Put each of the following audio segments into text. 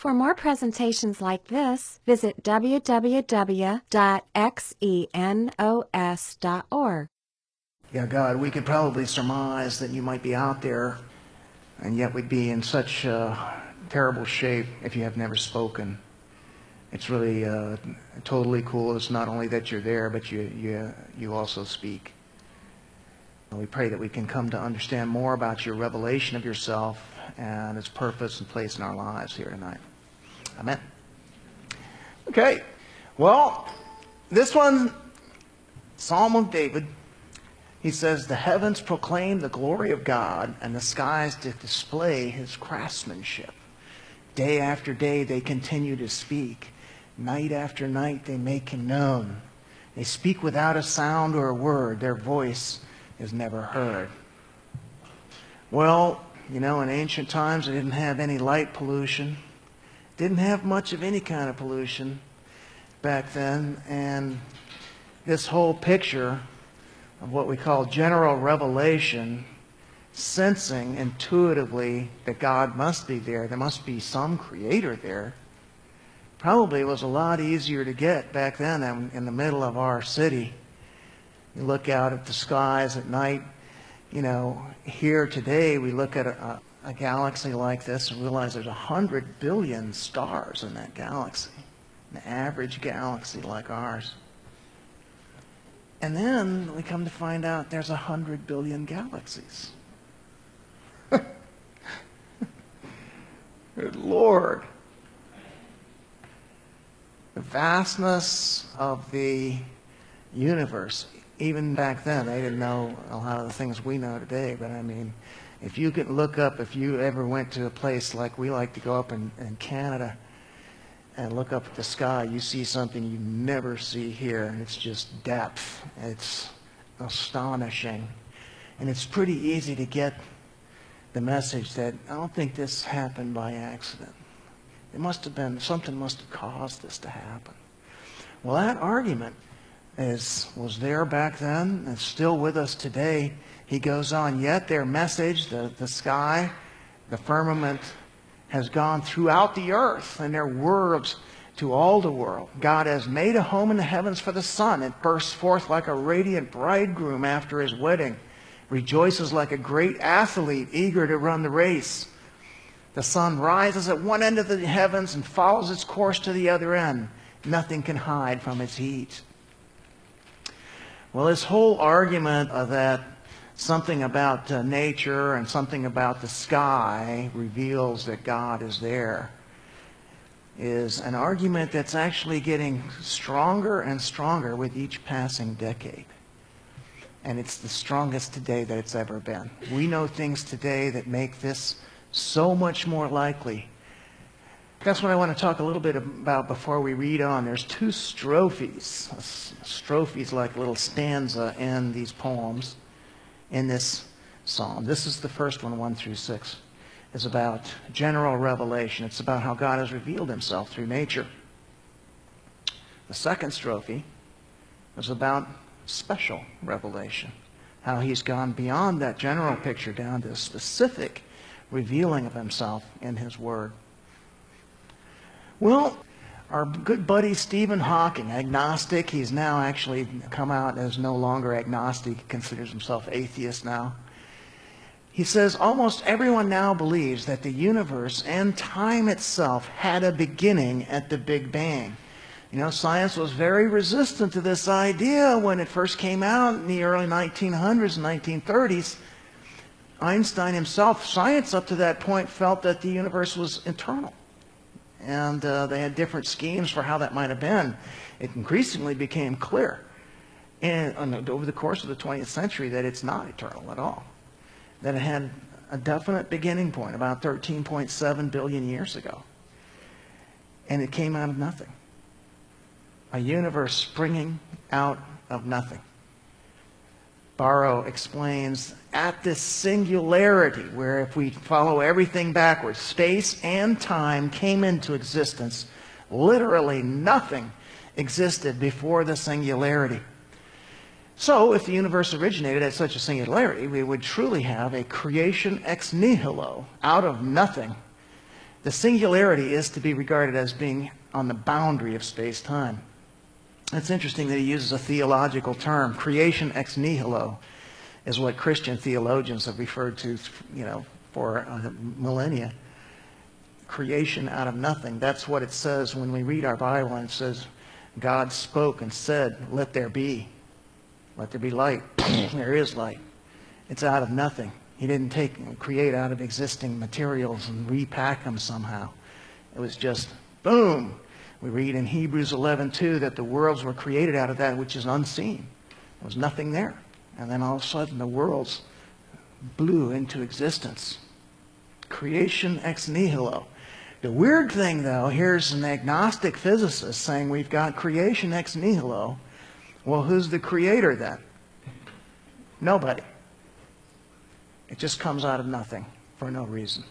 For more presentations like this, visit www.xenos.org. Yeah, God, we could probably surmise that you might be out there, and yet we'd be in such terrible shape if you have never spoken. It's really totally cool. It's not only that you're there, but you also speak. And we pray that we can come to understand more about your revelation of yourself and its purpose and place in our lives here tonight. Amen. Okay. Well, this one, Psalm of David, he says, "The heavens proclaim the glory of God, and the skies display his craftsmanship. Day after day they continue to speak. Night after night they make him known. They speak without a sound or a word. Their voice is never heard." Well, you know, in ancient times they didn't have any light pollution. Didn't have much of any kind of pollution back then. And this whole picture of what we call general revelation, sensing intuitively that God must be there must be some creator there, probably was a lot easier to get back then than in the middle of our city. You look out at the skies at night. You know, here today we look at a galaxy like this and realize there's 100 billion stars in that galaxy, an average galaxy like ours. And then we come to find out there's 100 billion galaxies. Good Lord. The vastness of the universe. Even back then, they didn't know a lot of the things we know today. But I mean, if you could look up, if you ever went to a place like we like to go up in Canada and look up at the sky, you see something you never see here. And it's just depth. It's astonishing. And it's pretty easy to get the message that I don't think this happened by accident. It must have been, something must have caused this to happen. Well, that argument was there back then and still with us today. He goes on, yet their message, the sky, the firmament, has gone throughout the earth, and their words to all the world. God has made a home in the heavens for the sun. It bursts forth like a radiant bridegroom after his wedding, rejoices like a great athlete eager to run the race. The sun rises at one end of the heavens and follows its course to the other end. Nothing can hide from its heat. Well, this whole argument of that something about nature and something about the sky reveals that God is there is an argument that's actually getting stronger and stronger with each passing decade. And it's the strongest today that it's ever been. We know things today that make this so much more likely. That's what I want to talk a little bit about before we read on. There's two strophes. Strophes like a little stanza in these poems in this psalm. This is the first one, 1 through 6. It's about general revelation. It's about how God has revealed himself through nature. The second strophe is about special revelation, how he's gone beyond that general picture down to a specific revealing of himself in his word. Well, our good buddy Stephen Hawking, agnostic, he's now actually come out as no longer agnostic. He considers himself atheist now. He says almost everyone now believes that the universe and time itself had a beginning at the Big Bang. You know, science was very resistant to this idea when it first came out in the early 1900s and 1930s. Einstein himself, science up to that point, felt that the universe was eternal. And they had different schemes for how that might have been. It increasingly became clear over the course of the 20th century that it's not eternal at all. That it had a definite beginning point about 13.7 billion years ago. And it came out of nothing. A universe springing out of nothing. Barrow explains, at this singularity, where if we follow everything backwards, space and time came into existence. Literally nothing existed before the singularity. So if the universe originated at such a singularity, we would truly have a creation ex nihilo, out of nothing, The singularity is to be regarded as being on the boundary of space-time. It's interesting that he uses a theological term. Creation ex nihilo is what Christian theologians have referred to, for millennia. Creation out of nothing. That's what it says when we read our Bible, and it says, God spoke and said, let there be. Let there be light. There is light. It's out of nothing. He didn't create out of existing materials and repack them somehow. It was just, boom. We read in Hebrews 11:2 that the worlds were created out of that which is unseen. There was nothing there. And then all of a sudden the worlds blew into existence. Creation ex nihilo. The weird thing, though, here's an agnostic physicist saying we've got creation ex nihilo. Well, who's the creator then? Nobody. It just comes out of nothing for no reason.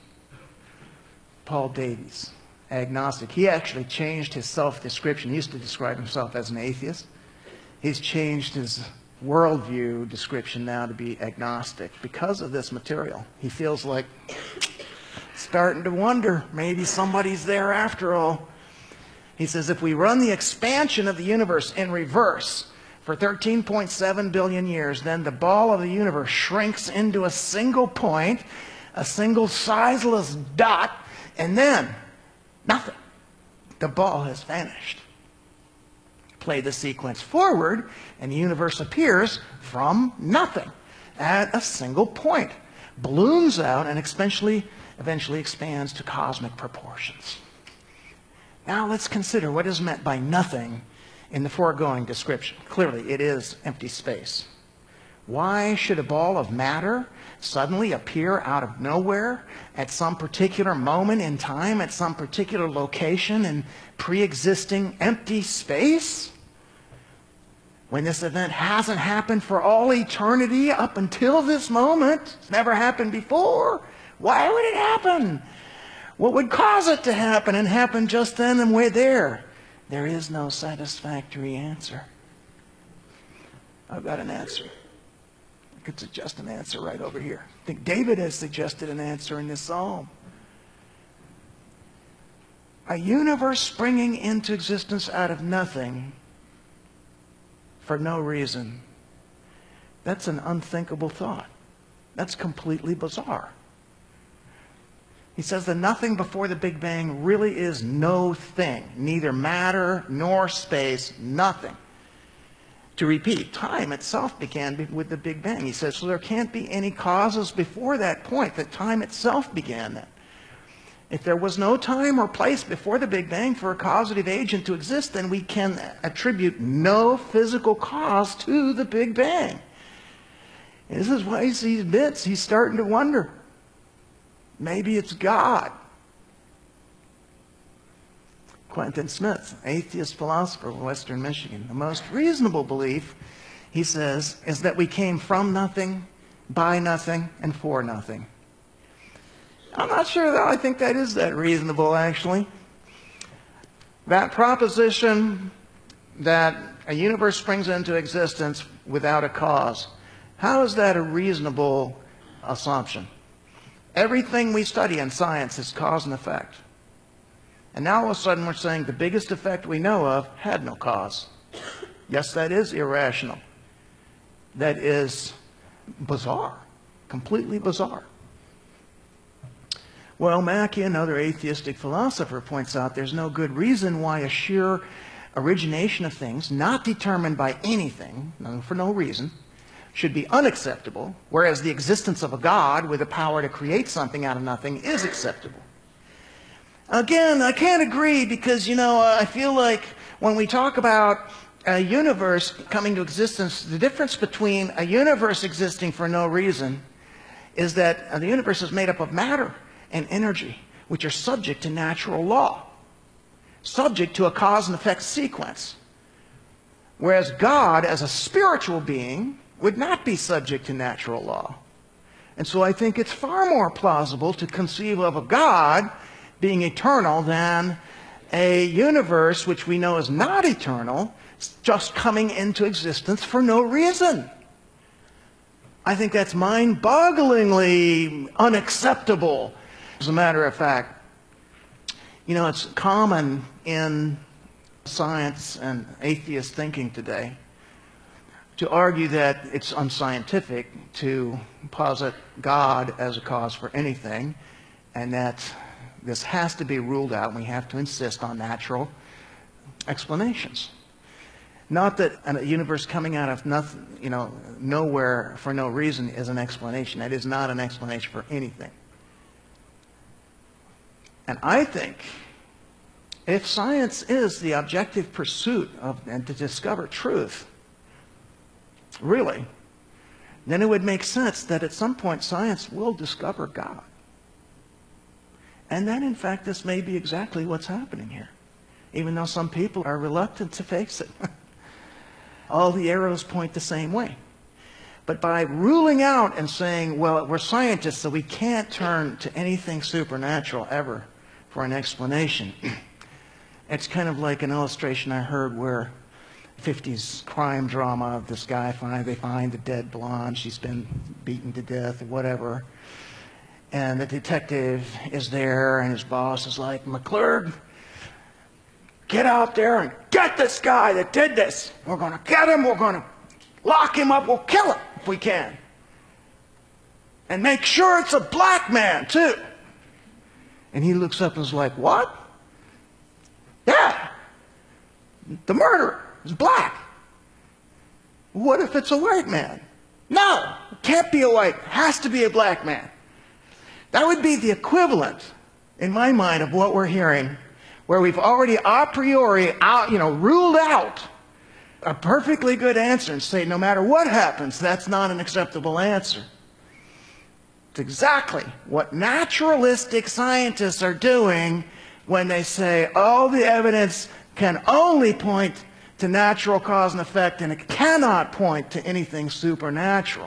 Paul Davies, agnostic. He actually changed his self-description. He used to describe himself as an atheist. He's changed his worldview description now to be agnostic because of this material. He feels like starting to wonder, maybe somebody's there after all. He says, if we run the expansion of the universe in reverse for 13.7 billion years, then the ball of the universe shrinks into a single point, a single sizeless dot, and then nothing. The ball has vanished. Play the sequence forward, and the universe appears from nothing at a single point, balloons out, and eventually expands to cosmic proportions. Now let's consider what is meant by nothing in the foregoing description. Clearly, it is empty space. Why should a ball of matter suddenly appear out of nowhere at some particular moment in time, at some particular location in pre-existing empty space? When this event hasn't happened for all eternity up until this moment, it's never happened before. Why would it happen? What would cause it to happen and happen just then and we're there? There is no satisfactory answer. I've got an answer. I could suggest an answer right over here. I think David has suggested an answer in this psalm. A universe springing into existence out of nothing for no reason. That's an unthinkable thought. That's completely bizarre. He says the nothing before the Big Bang really is no thing, neither matter nor space, nothing. To repeat, time itself began with the Big Bang. He says, so there can't be any causes before that point, that time itself began then. If there was no time or place before the Big Bang for a causative agent to exist, then we can attribute no physical cause to the Big Bang. And this is why he sees bits. He's starting to wonder. Maybe it's God. Quentin Smith, atheist philosopher of Western Michigan. The most reasonable belief, he says, is that we came from nothing, by nothing, and for nothing. I'm not sure, though. I think that is that reasonable, actually. That proposition that a universe springs into existence without a cause, how is that a reasonable assumption? Everything we study in science is cause and effect. And now all of a sudden we're saying the biggest effect we know of had no cause. Yes, that is irrational. That is bizarre, completely bizarre. Well, Mackey, another atheistic philosopher, points out there's no good reason why a sheer origination of things, not determined by anything, for no reason, should be unacceptable, whereas the existence of a God with the power to create something out of nothing is acceptable. Again, I can't agree because, I feel like when we talk about a universe coming to existence, the difference between a universe existing for no reason is that the universe is made up of matter and energy, which are subject to natural law, subject to a cause and effect sequence. Whereas God, as a spiritual being, would not be subject to natural law. And so I think it's far more plausible to conceive of a God being eternal than a universe which we know is not eternal, just coming into existence for no reason. I think that's mind-bogglingly unacceptable. As a matter of fact, You know, it's common in science and atheist thinking today to argue that it's unscientific to posit God as a cause for anything, and that this has to be ruled out, and we have to insist on natural explanations. Not that a universe coming out of nothing, nowhere for no reason is an explanation. That is not an explanation for anything. And I think if science is the objective pursuit of and to discover truth, really, then it would make sense that at some point science will discover God. And that, in fact, this may be exactly what's happening here, even though some people are reluctant to face it. All the arrows point the same way. But by ruling out and saying, well, we're scientists, so we can't turn to anything supernatural ever for an explanation, it's kind of like an illustration I heard where 50s crime drama of this guy, they find the dead blonde, she's been beaten to death or whatever, and the detective is there and his boss is like, McClurg, get out there and get this guy that did this. We're going to get him, we're going to lock him up, we'll kill him if we can. And make sure it's a black man too. And he looks up and is like, what? Yeah, the murderer is black. What if it's a white man? No, it can't be a white, it has to be a black man. That would be the equivalent, in my mind, of what we're hearing, where we've already a priori ruled out a perfectly good answer and say, no matter what happens, that's not an acceptable answer. It's exactly what naturalistic scientists are doing when they say all the evidence can only point to natural cause and effect and it cannot point to anything supernatural.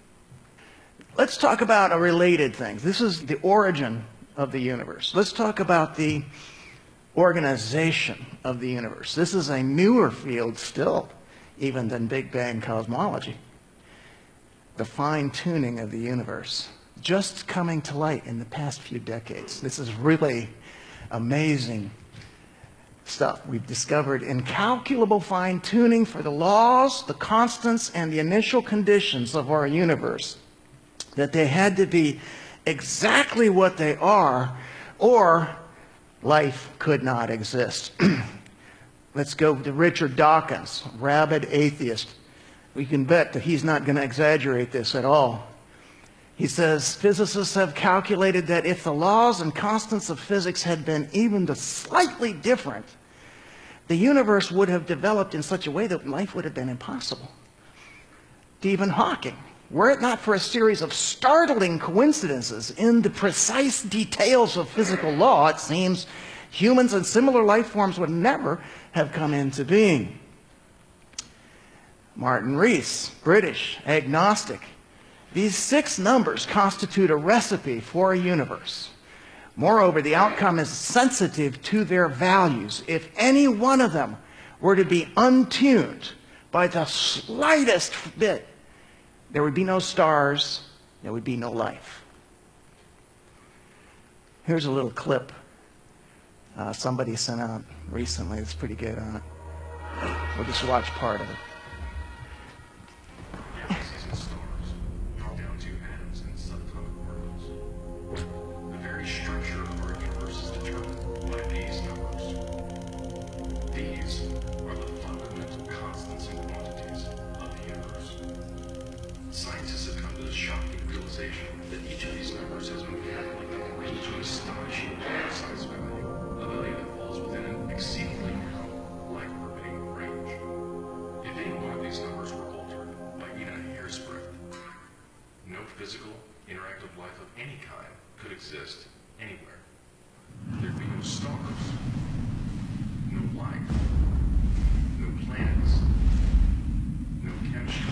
Let's talk about a related thing. This is the origin of the universe. Let's talk about the organization of the universe. This is a newer field still, even than Big Bang cosmology. The fine-tuning of the universe, just coming to light in the past few decades. This is really amazing stuff. We've discovered incalculable fine-tuning for the laws, the constants, and the initial conditions of our universe, that they had to be exactly what they are, or life could not exist. Let's go to Richard Dawkins, rabid atheist. We can bet that he's not going to exaggerate this at all. He says, physicists have calculated that if the laws and constants of physics had been even slightly different, the universe would have developed in such a way that life would have been impossible. Stephen Hawking, were it not for a series of startling coincidences in the precise details of physical law, it seems humans and similar life forms would never have come into being. Martin Rees, British, agnostic. These 6 numbers constitute a recipe for a universe. Moreover, the outcome is sensitive to their values. If any one of them were to be untuned by the slightest bit, there would be no stars, there would be no life. Here's a little clip somebody sent out recently. It's pretty good on it. We'll just watch part of it. Galaxies and stars drop down to atoms and subatomic particles. The very structure of our universe is determined by these numbers. These are the fundamental constants and quantities of the universe. Scientists have come to the shocking realization that each of these numbers has been calculated to an astonishingly precise value, a value that falls within an exceedingly narrow, life-permitting range. If any one of these numbers were altered by even a hair's breadth, no physical, interactive life of any kind could exist anywhere. There'd be no stars, no life, no planets, no chemistry.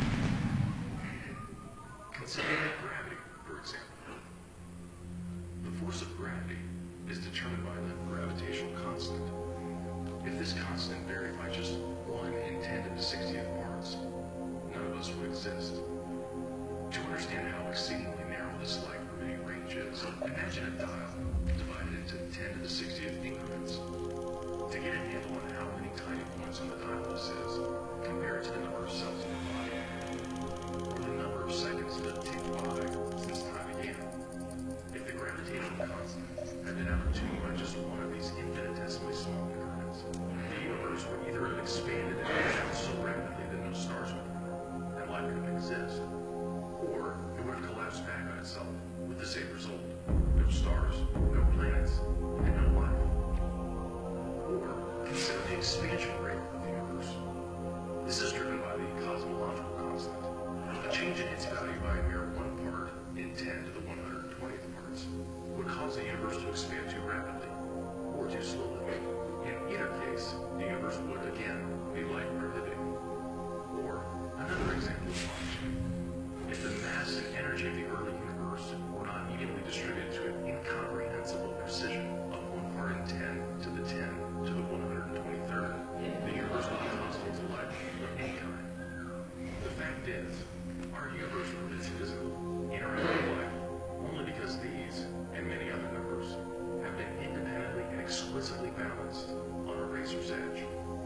Consider gravity, for example. The force of gravity is determined by the gravitational constant. If this constant varied by just 1 in 10 to the 60th parts, none of us would exist. To understand how exceedingly narrow this life-permitting range is, imagine a dial divided expanded to 10 to the 60th increments. To get a handle on how many tiny points on the dial this is, compare it to the number of cells in your body, or the number of seconds that have ticked by since time began. If the gravitational constant had been out of tune by just one of these infinitesimally small increments, the universe would either have expanded and pushed out so rapidly that no stars would form, and life could exist, or it would have collapsed back on itself with the same result: no stars, no planets, and no life. Or consider the expansion rate of the universe. This is driven by the cosmological constant. A change in its value by a mere 1 part in 10 to the 120th parts would cause the universe to expand too rapidly or too slowly. In either case, the universe would again be life prohibiting. Or another example is watching. If the mass and energy of the early universe were not evenly distributed to an incomprehensible precision of 1 part in 10 to the 10 to the 123rd, the universe would be hostile to life of any kind. The fact is, our universe permits physical, interactive life only because these, and many other numbers, have been independently and exquisitely balanced on a razor's edge.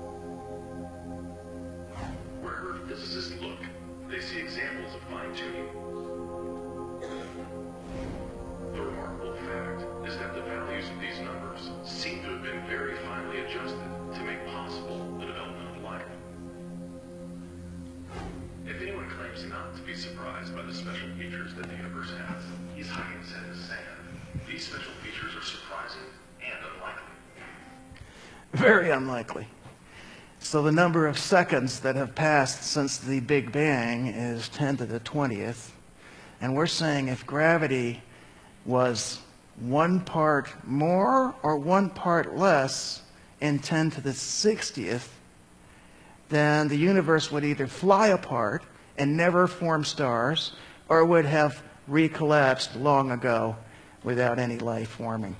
Wherever physicists look, they see examples of fine-tuning. The remarkable fact is that the values of these numbers seem to have been very finely adjusted to make possible the development of life. If anyone claims not to be surprised by the special features that the universe has, he's hiding his head in the sand. These special features are surprising and unlikely. Very unlikely. So the number of seconds that have passed since the Big Bang is 10 to the 20th. And we're saying if gravity was 1 part more or 1 part less in 10 to the 60th, then the universe would either fly apart and never form stars, or would have recollapsed long ago without any life forming.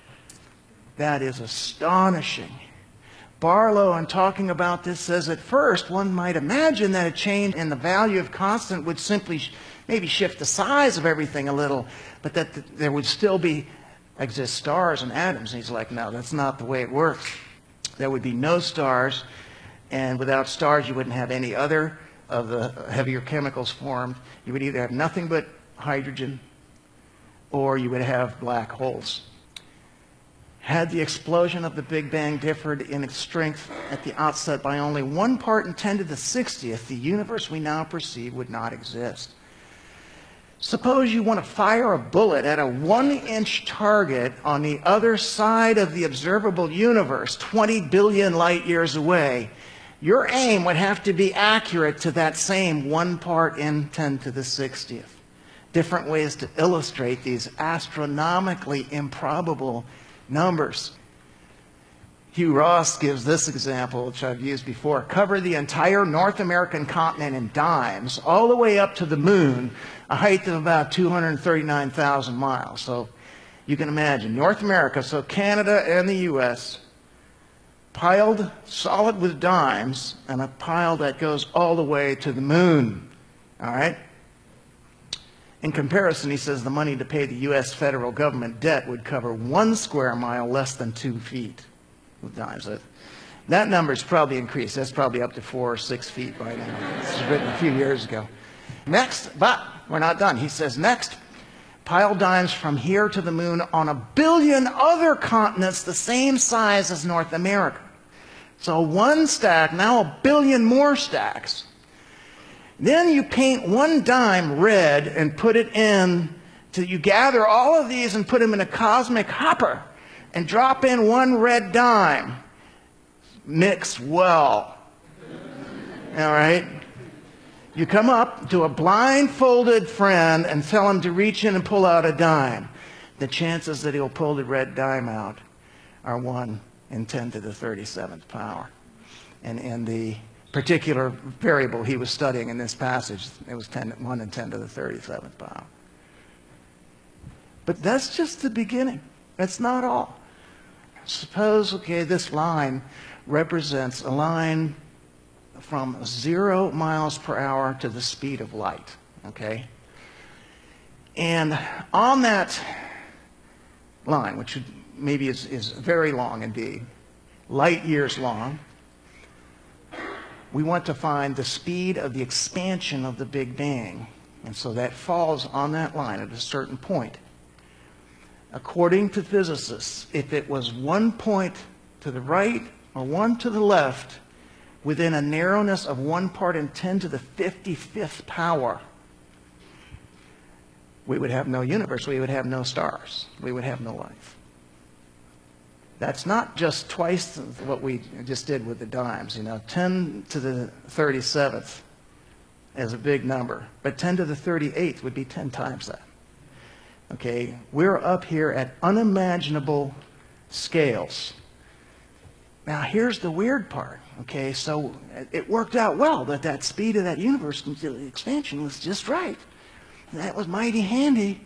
That is astonishing. Barlow, in talking about this, says at first one might imagine that a change in the value of constant would simply maybe shift the size of everything a little, but that there would still exist stars and atoms. And he's like, no, that's not the way it works. There would be no stars, and without stars you wouldn't have any other of the heavier chemicals formed. You would either have nothing but hydrogen, or you would have black holes. Had the explosion of the Big Bang differed in its strength at the outset by only 1 part in 10 to the 60th, the universe we now perceive would not exist. Suppose you want to fire a bullet at a 1-inch target on the other side of the observable universe, 20 billion light years away. Your aim would have to be accurate to that same 1 part in 10 to the 60th. Different ways to illustrate these astronomically improbable numbers. Hugh Ross gives this example, which I've used before. Cover the entire North American continent in dimes, all the way up to the moon, a height of about 239,000 miles. So you can imagine, North America, so Canada and the U.S., piled solid with dimes, and a pile that goes all the way to the moon. All right? In comparison, he says the money to pay the U.S. federal government debt would cover 1 square mile less than 2 feet with dimes. That number's probably increased. That's probably up to 4 or 6 feet by now. This was written a few years ago. Next, but we're not done. He says, next, pile dimes from here to the moon on 1 billion other continents the same size as North America. So 1 stack, now 1 billion more stacks. Then you paint 1 dime red and put it in, you gather all of these and put them in a cosmic hopper and drop in 1 red dime. Mix well. All right? You come up to a blindfolded friend and tell him to reach in and pull out a dime. The chances that he'll pull the red dime out are 1 in 10 to the 37th power. And in the particular variable he was studying in this passage, it was 1 in 10 to the 37th power. But that's just the beginning. That's not all. Suppose, okay, this line represents a line from 0 miles per hour to the speed of light, okay? And on that line, which would maybe is very long indeed, light years long. We want to find the speed of the expansion of the Big Bang. And so that falls on that line at a certain point. According to physicists, if it was 1 point to the right or 1 to the left within a narrowness of 1 part in 10 to the 55th power, we would have no universe. We would have no stars. We would have no life. That's not just twice what we just did with the dimes. 10 to the 37th is a big number, but 10 to the 38th would be 10 times that. Okay, we're up here at unimaginable scales. Now, here's the weird part. Okay, so it worked out well that speed of that universe expansion was just right. That was mighty handy.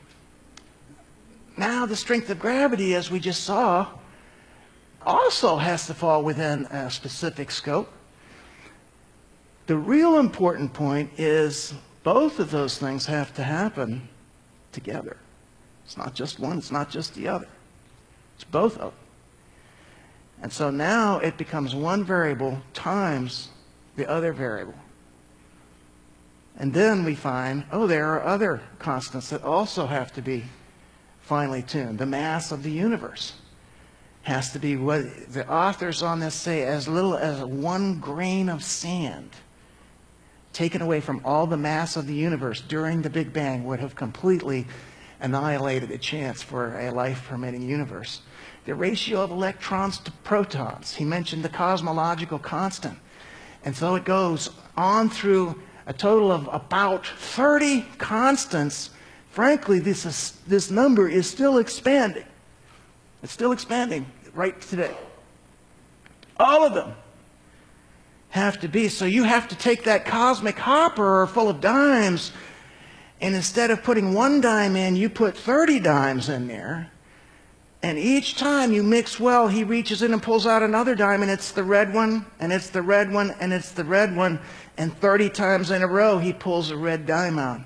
Now, the strength of gravity, as we just saw, also has to fall within a specific scope. The real important point is both of those things have to happen together. It's not just one, it's not just the other. It's both of them. And so now it becomes one variable times the other variable. And then we find, oh, there are other constants that also have to be finely tuned. The mass of the universe has to be, what the authors on this say, as little as 1 grain of sand taken away from all the mass of the universe during the Big Bang would have completely annihilated the chance for a life-permitting universe. The ratio of electrons to protons. He mentioned the cosmological constant. And so it goes on through a total of about 30 constants. Frankly, this number is still expanding. It's still expanding right today. All of them have to be. So you have to take that cosmic hopper full of dimes, and instead of putting 1 dime in, you put 30 dimes in there. And each time you mix well, he reaches in and pulls out another dime, and it's the red one, and it's the red one, and it's the red one. And 30 times in a row, he pulls a red dime out.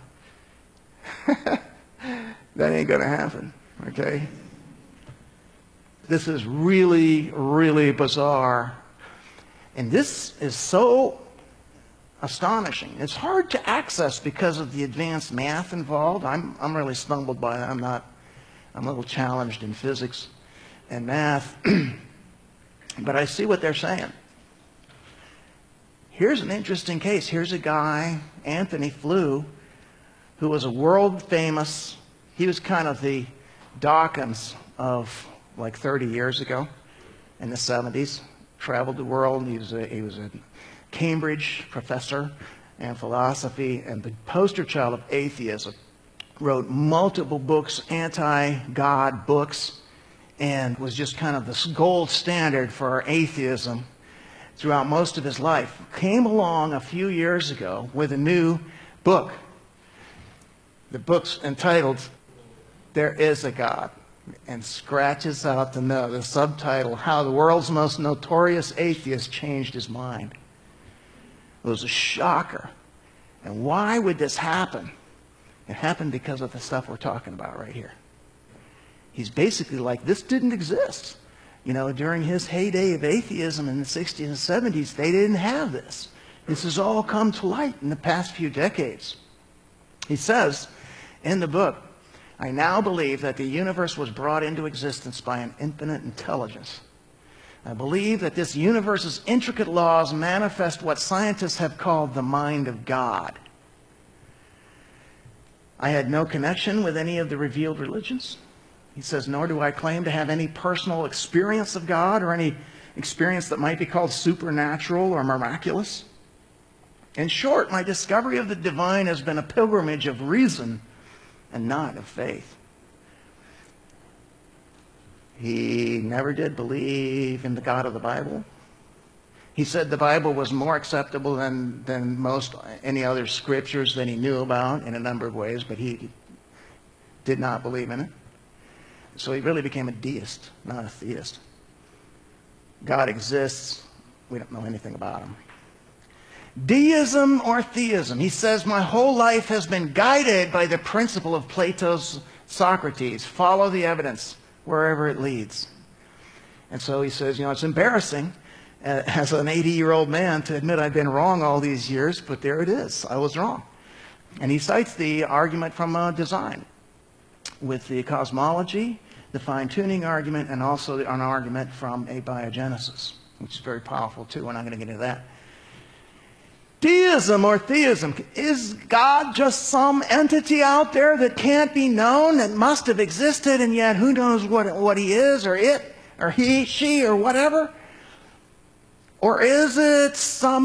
That ain't going to happen, okay? This is really, really bizarre. And this is so astonishing. It's hard to access because of the advanced math involved. I'm really stumbled by it. I'm a little challenged in physics and math. But I see what they're saying. Here's an interesting case. Here's a guy, Anthony Flew, who was a world famous, he was kind of the Dawkins of like 30 years ago in the 70s. Traveled the world. He was a Cambridge professor in philosophy and the poster child of atheism. Wrote multiple books, anti-God books, and was just kind of the gold standard for atheism throughout most of his life. Came along a few years ago with a new book. The book's entitled, There Is a God, and scratches out the subtitle, How the World's Most Notorious Atheist Changed His Mind. It was a shocker. And why would this happen? It happened because of the stuff we're talking about right here. He's basically like, this didn't exist. During his heyday of atheism in the 60s and 70s, they didn't have this. This has all come to light in the past few decades. He says in the book, I now believe that the universe was brought into existence by an infinite intelligence. I believe that this universe's intricate laws manifest what scientists have called the mind of God. I had no connection with any of the revealed religions. He says, nor do I claim to have any personal experience of God or any experience that might be called supernatural or miraculous. In short, my discovery of the divine has been a pilgrimage of reason and not of faith. He never did believe in the God of the Bible. He said the Bible was more acceptable than most any other scriptures that he knew about in a number of ways, but he did not believe in it. So he really became a deist, not a theist. God exists. We don't know anything about him. Deism or theism. He says, my whole life has been guided by the principle of Plato's Socrates. Follow the evidence. wherever it leads. And so he says, it's embarrassing as an 80-year-old man to admit I've been wrong all these years, but there it is. I was wrong. And he cites the argument from design with the cosmology, the fine-tuning argument, and also an argument from abiogenesis, which is very powerful too. We're not going to get into that. Deism or theism. Is God just some entity out there that can't be known, that must have existed, and yet who knows what he is, or it, or he, she, or whatever? Or is it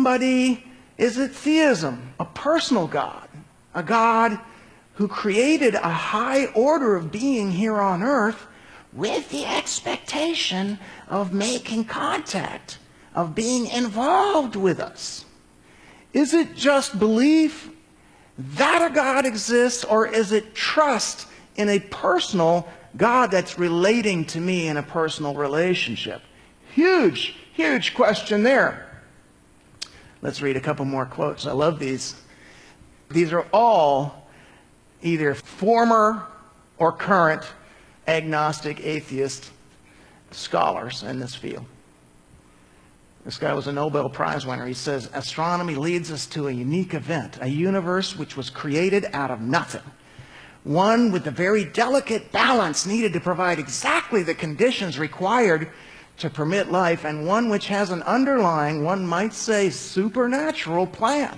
theism, a personal God, a God who created a high order of being here on earth with the expectation of making contact, of being involved with us? Is it just belief that a God exists, or is it trust in a personal God that's relating to me in a personal relationship? Huge, huge question there. Let's read a couple more quotes. I love these. These are all either former or current agnostic, atheist scholars in this field. This guy was a Nobel Prize winner. He says, astronomy leads us to a unique event, a universe which was created out of nothing. One with the very delicate balance needed to provide exactly the conditions required to permit life, and one which has an underlying, one might say, supernatural plan.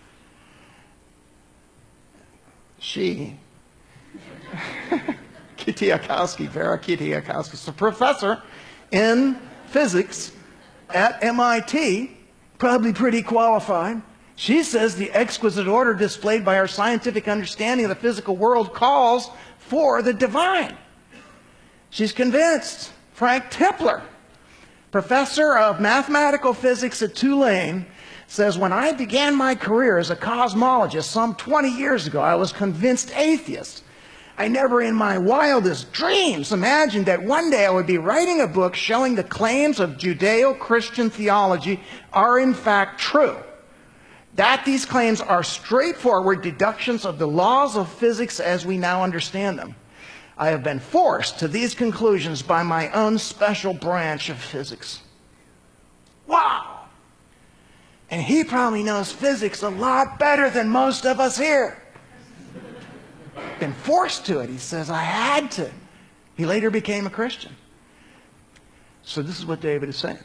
Vera Kietiakowski, is a professor in physics at MIT, probably pretty qualified. She says the exquisite order displayed by our scientific understanding of the physical world calls for the divine. She's convinced. Frank Tipler, professor of mathematical physics at Tulane, says, when I began my career as a cosmologist some 20 years ago, I was convinced atheist. I never in my wildest dreams imagined that one day I would be writing a book showing the claims of Judeo-Christian theology are in fact true. That these claims are straightforward deductions of the laws of physics as we now understand them. I have been forced to these conclusions by my own special branch of physics. Wow! And he probably knows physics a lot better than most of us here. Been forced to it. He says, I had to. He later became a Christian. So this is what David is saying.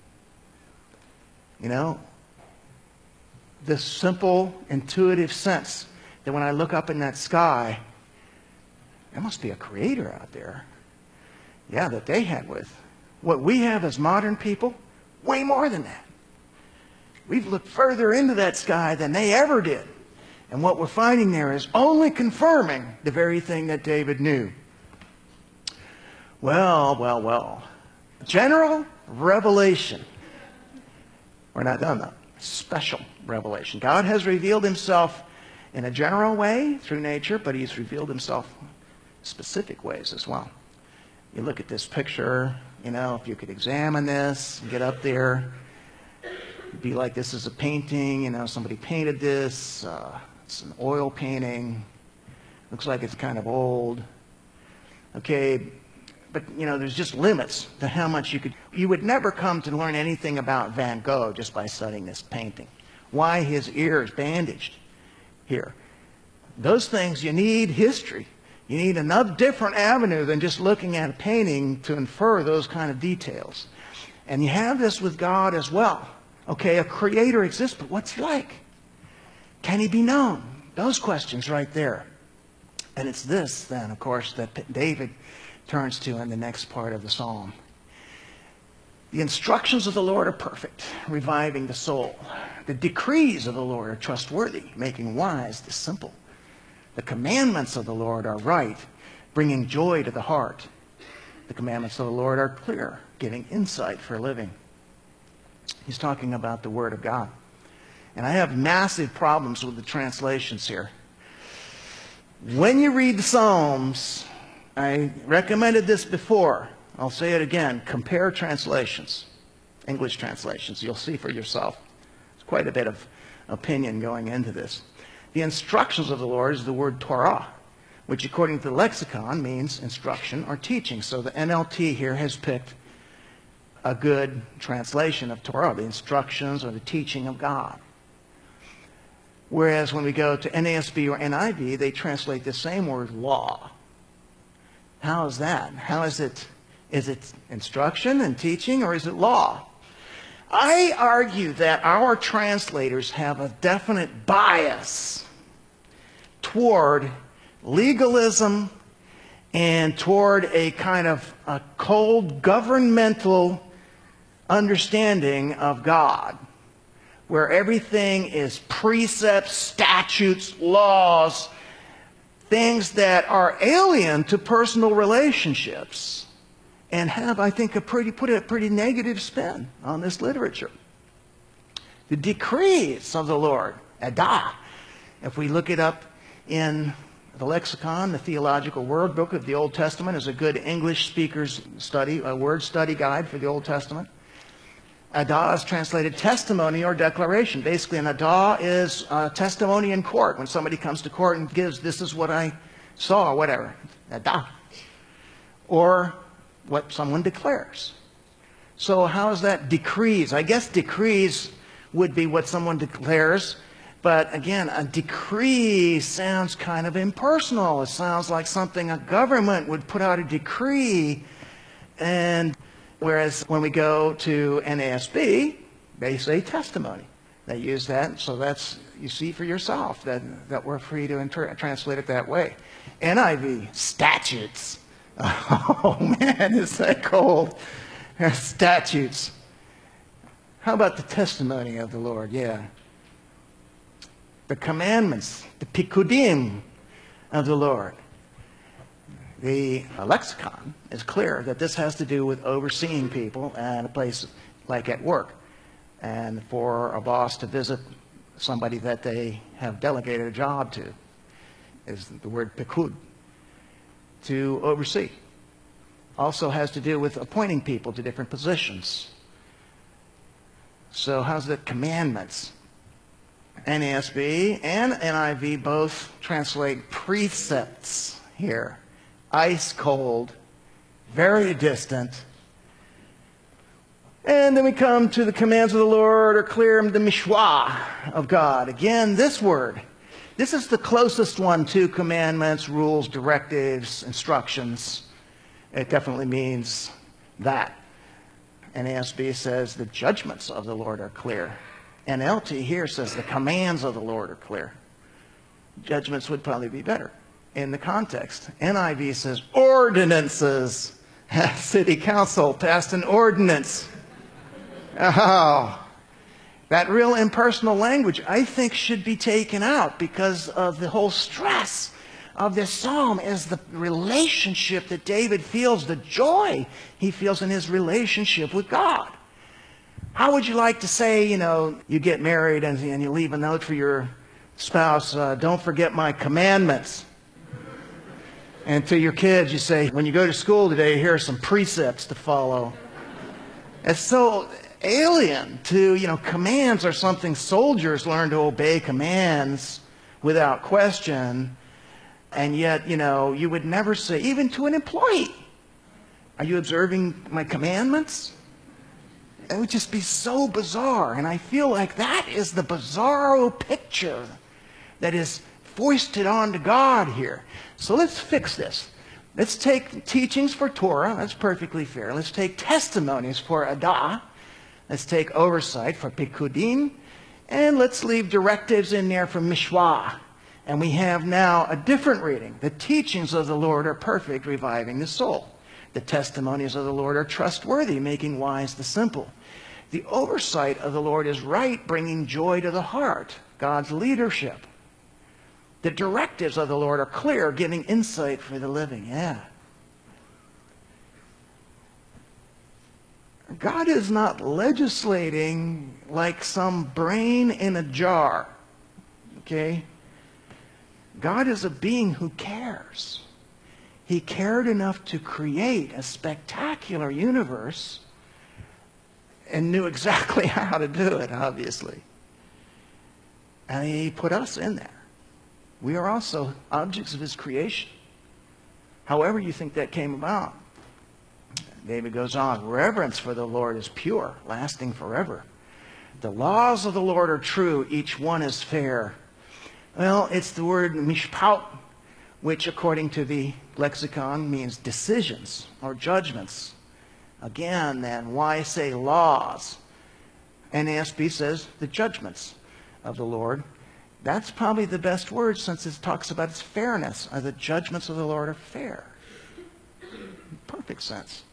This simple, intuitive sense that when I look up in that sky, there must be a creator out there. Yeah, that they had with. What we have as modern people, way more than that. We've looked further into that sky than they ever did. And what we're finding there is only confirming the very thing that David knew. Well. General revelation. We're not done though. Special revelation. God has revealed himself in a general way through nature, but he's revealed himself in specific ways as well. You look at this picture, if you could examine this, get up there, it'd be like this is a painting, somebody painted this. It's an oil painting. Looks like it's kind of old. Okay, but there's just limits to how much you would never come to learn anything about Van Gogh just by studying this painting. Why his ear is bandaged here. Those things, you need history. You need another different avenue than just looking at a painting to infer those kind of details. And you have this with God as well. Okay, a creator exists, but what's he like? Can he be known? Those questions right there. And it's this, then, of course, that David turns to in the next part of the psalm. The instructions of the Lord are perfect, reviving the soul. The decrees of the Lord are trustworthy, making wise the simple. The commandments of the Lord are right, bringing joy to the heart. The commandments of the Lord are clear, giving insight for living. He's talking about the Word of God. And I have massive problems with the translations here. When you read the Psalms, I recommended this before. I'll say it again. Compare translations, English translations. You'll see for yourself. There's quite a bit of opinion going into this. The instructions of the Lord is the word Torah, which according to the lexicon means instruction or teaching. So the NLT here has picked a good translation of Torah, the instructions or the teaching of God. Whereas when we go to NASB or NIV, they translate the same word, law. How is that? How is it? Is it instruction and teaching, or is it law? I argue that our translators have a definite bias toward legalism and toward a kind of a cold governmental understanding of God, where everything is precepts, statutes, laws, things that are alien to personal relationships, and have, I think, put a pretty negative spin on this literature. The decrees of the Lord, Adah, if we look it up in the lexicon, the Theological Word Book of the Old Testament is a good English speaker's study, a word study guide for the Old Testament. Adah is translated testimony or declaration. Basically, an Adah is testimony in court. When somebody comes to court and gives, this is what I saw, or whatever. Adah. Or what someone declares. So how is that decrees? I guess decrees would be what someone declares. But again, a decree sounds kind of impersonal. It sounds like something a government would put out a decree. And whereas when we go to NASB, they say testimony. They use that, so that's, you see for yourself that we're free to translate it that way. NIV, statutes. Oh man, is that cold. Statutes. How about the testimony of the Lord? Yeah. The commandments, the pikudim of the Lord. The lexicon is clear that this has to do with overseeing people at a place like at work, and for a boss to visit somebody that they have delegated a job to is the word pikud, to oversee. Also has to do with appointing people to different positions. So how's the commandments? NASB and NIV both translate precepts here. Ice cold, very distant. And then we come to the commands of the Lord are clear, the mishwah of God. Again, this word. This is the closest one to commandments, rules, directives, instructions. It definitely means that. NASB says the judgments of the Lord are clear. NLT here says the commands of the Lord are clear. Judgments would probably be better in the context. NIV says ordinances. City council passed an ordinance. Oh, that real impersonal language, I think, should be taken out because of the whole stress of this psalm is the relationship that David feels, the joy he feels in his relationship with God. How would you like to say, you get married and you leave a note for your spouse, don't forget my commandments. And to your kids, you say, when you go to school today, here are some precepts to follow. It's so alien to, commands are something soldiers learn to obey commands without question. And yet, you would never say, even to an employee, are you observing my commandments? It would just be so bizarre. And I feel like that is the bizarro picture that is foisted onto God here. So let's fix this. Let's take teachings for Torah. That's perfectly fair. Let's take testimonies for Adah. Let's take oversight for Pikudim. And let's leave directives in there for Mishwah. And we have now a different reading. The teachings of the Lord are perfect, reviving the soul. The testimonies of the Lord are trustworthy, making wise the simple. The oversight of the Lord is right, bringing joy to the heart. God's leadership. The directives of the Lord are clear, giving insight for the living. Yeah. God is not legislating like some brain in a jar. Okay? God is a being who cares. He cared enough to create a spectacular universe and knew exactly how to do it, obviously. And he put us in there. We are also objects of his creation. However you think that came about. David goes on, reverence for the Lord is pure, lasting forever. The laws of the Lord are true, each one is fair. Well, it's the word mishpat, which according to the lexicon means decisions or judgments. Again, then, why say laws? NASB says the judgments of the Lord. That's probably the best word since it talks about its fairness. The judgments of the Lord are fair. Perfect sense.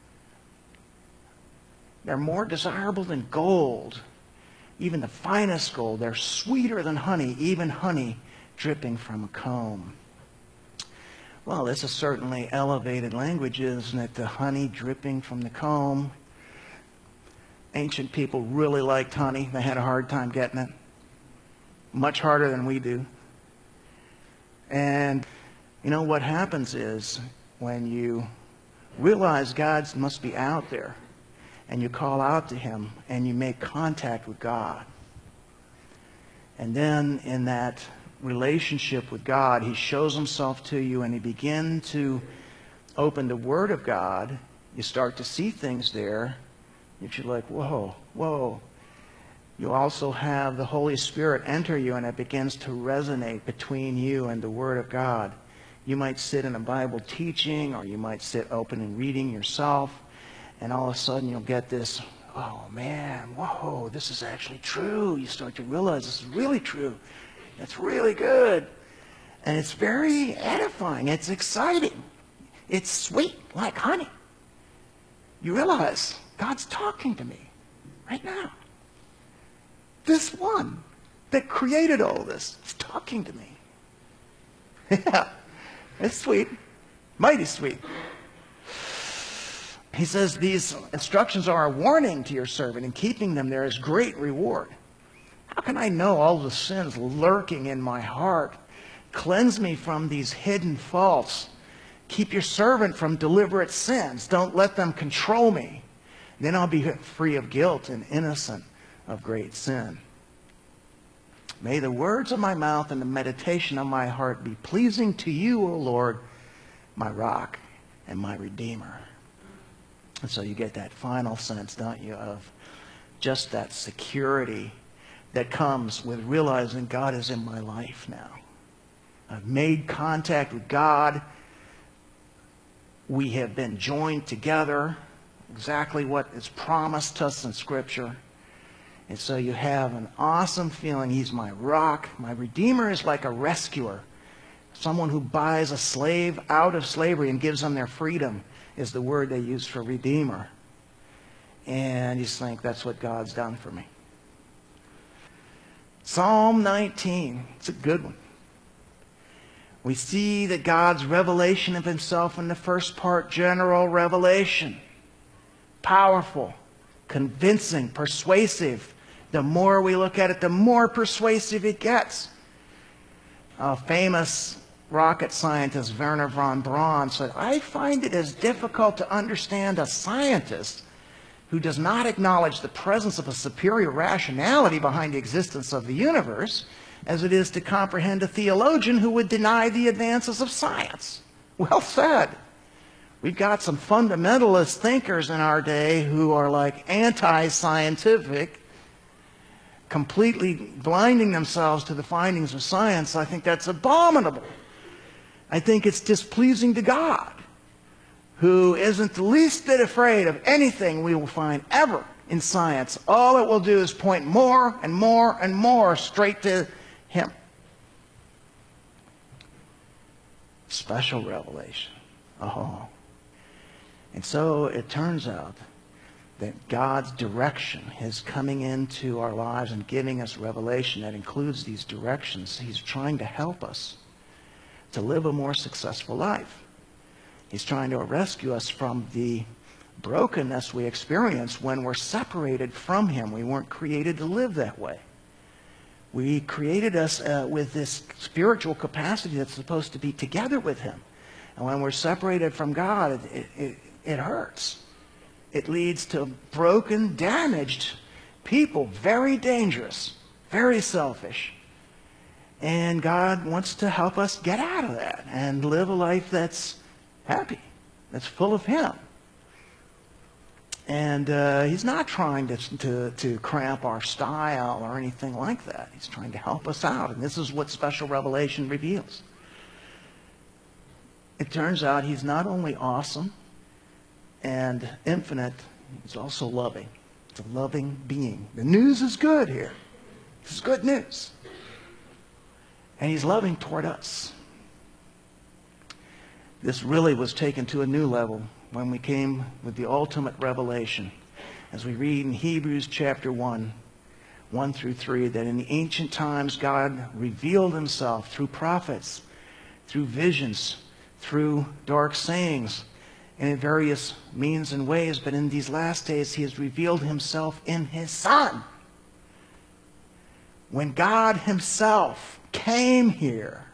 They're more desirable than gold, even the finest gold. They're sweeter than honey, even honey dripping from a comb. Well, this is certainly elevated language, isn't it? The honey dripping from the comb. Ancient people really liked honey. They had a hard time getting it. Much harder than we do. And you know what happens is when you realize God must be out there and you call out to him and you make contact with God. And then in that relationship with God, he shows himself to you and you begin to open the Word of God. You start to see things there. You're like, whoa, whoa. You also have the Holy Spirit enter you and it begins to resonate between you and the Word of God. You might sit in a Bible teaching or you might sit open and reading yourself and all of a sudden you'll get this, oh man, whoa, this is actually true. You start to realize this is really true. It's really good. And it's very edifying. It's exciting. It's sweet like honey. You realize God's talking to me right now. This one that created all this is talking to me. Yeah, it's sweet. Mighty sweet. He says, these instructions are a warning to your servant. In keeping them, there is great reward. How can I know all the sins lurking in my heart? Cleanse me from these hidden faults. Keep your servant from deliberate sins. Don't let them control me. Then I'll be free of guilt and innocent of great sin. May the words of my mouth and the meditation of my heart be pleasing to you, O Lord, my rock and my redeemer. And so you get that final sense, don't you, of just that security that comes with realizing God is in my life now. I've made contact with God. We have been joined together, exactly what is promised to us in Scripture. And so you have an awesome feeling. He's my rock. My Redeemer is like a rescuer. Someone who buys a slave out of slavery and gives them their freedom is the word they use for Redeemer. And you think, that's what God's done for me. Psalm 19. It's a good one. We see that God's revelation of himself in the first part, general revelation. Powerful, convincing, persuasive. The more we look at it, the more persuasive it gets. A famous rocket scientist, Wernher von Braun, said, I find it as difficult to understand a scientist who does not acknowledge the presence of a superior rationality behind the existence of the universe as it is to comprehend a theologian who would deny the advances of science. Well said. We've got some fundamentalist thinkers in our day who are like anti-scientific, completely blinding themselves to the findings of science. I think that's abominable. I think it's displeasing to God, who isn't the least bit afraid of anything we will find ever in science. All it will do is point more and more and more straight to him. Special revelation. Oh. And so it turns out that God's direction, his coming into our lives and giving us revelation that includes these directions, he's trying to help us to live a more successful life. He's trying to rescue us from the brokenness we experience when we're separated from him. We weren't created to live that way. We created us with this spiritual capacity that's supposed to be together with him. And when we're separated from God, it hurts. It leads to broken, damaged people, very dangerous, very selfish. And God wants to help us get out of that and live a life that's happy, that's full of Him. And He's not trying to cramp our style or anything like that. He's trying to help us out. And this is what special revelation reveals. It turns out He's not only awesome and infinite, He's also loving. It's a loving being. The news is good here. This is good news. And He's loving toward us. This really was taken to a new level when we came with the ultimate revelation. As we read in Hebrews chapter 1, 1 through 3, that in the ancient times God revealed Himself through prophets, through visions, through dark sayings, and in various means and ways. But in these last days He has revealed Himself in His Son. When God Himself came here,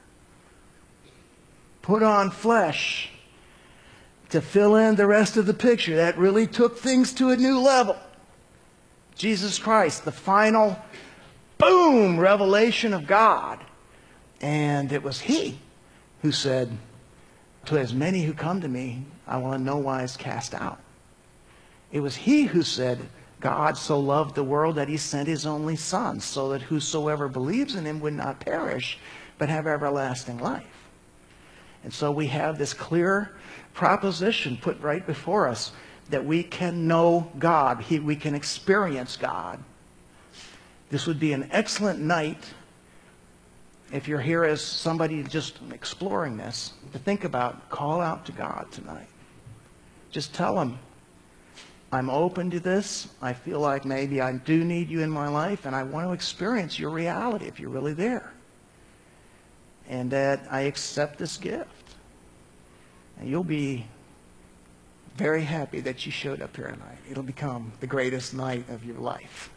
put on flesh to fill in the rest of the picture, that really took things to a new level. Jesus Christ, the final, boom, revelation of God. And it was He who said, to as many who come to me, I will in no wise cast out. It was He who said, God so loved the world that He sent His only Son, so that whosoever believes in Him would not perish, but have everlasting life. And so we have this clear proposition put right before us that we can know God. We can experience God. This would be an excellent night, if you're here as somebody just exploring this, to think about, call out to God tonight. Just tell Him, I'm open to this. I feel like maybe I do need You in my life, and I want to experience Your reality if You're really there. And that I accept this gift. And you'll be very happy that you showed up here tonight. It'll become the greatest night of your life.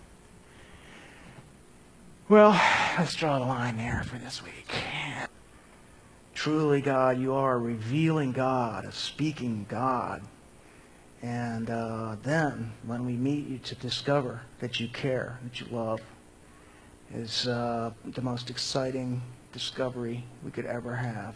Well, let's draw the line there for this week. Truly, God, You are a revealing God, a speaking God. And then, when we meet You to discover that You care, that You love, is the most exciting discovery we could ever have.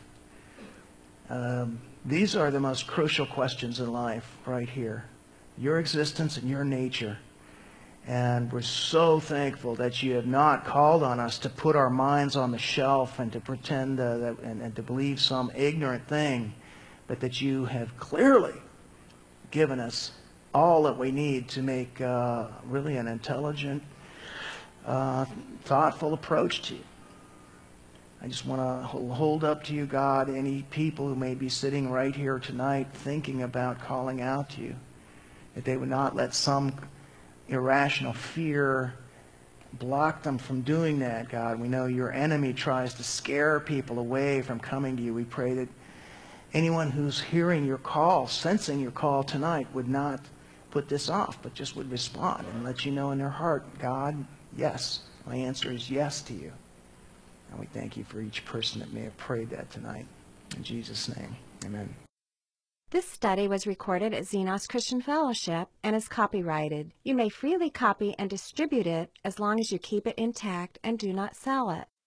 These are the most crucial questions in life right here. Your existence and Your nature. And we're so thankful that You have not called on us to put our minds on the shelf and to pretend and to believe some ignorant thing, but that You have clearly given us all that we need to make really an intelligent, thoughtful approach to You. I just want to hold up to You, God, any people who may be sitting right here tonight thinking about calling out to You, that they would not let some irrational fear block them from doing that, God. We know Your enemy tries to scare people away from coming to You. We pray that anyone who's hearing Your call, sensing Your call tonight, would not put this off, but just would respond and let You know in their heart, God, yes, my answer is yes to You. And we thank You for each person that may have prayed that tonight. In Jesus' name, amen. This study was recorded at Xenos Christian Fellowship and is copyrighted. You may freely copy and distribute it as long as you keep it intact and do not sell it.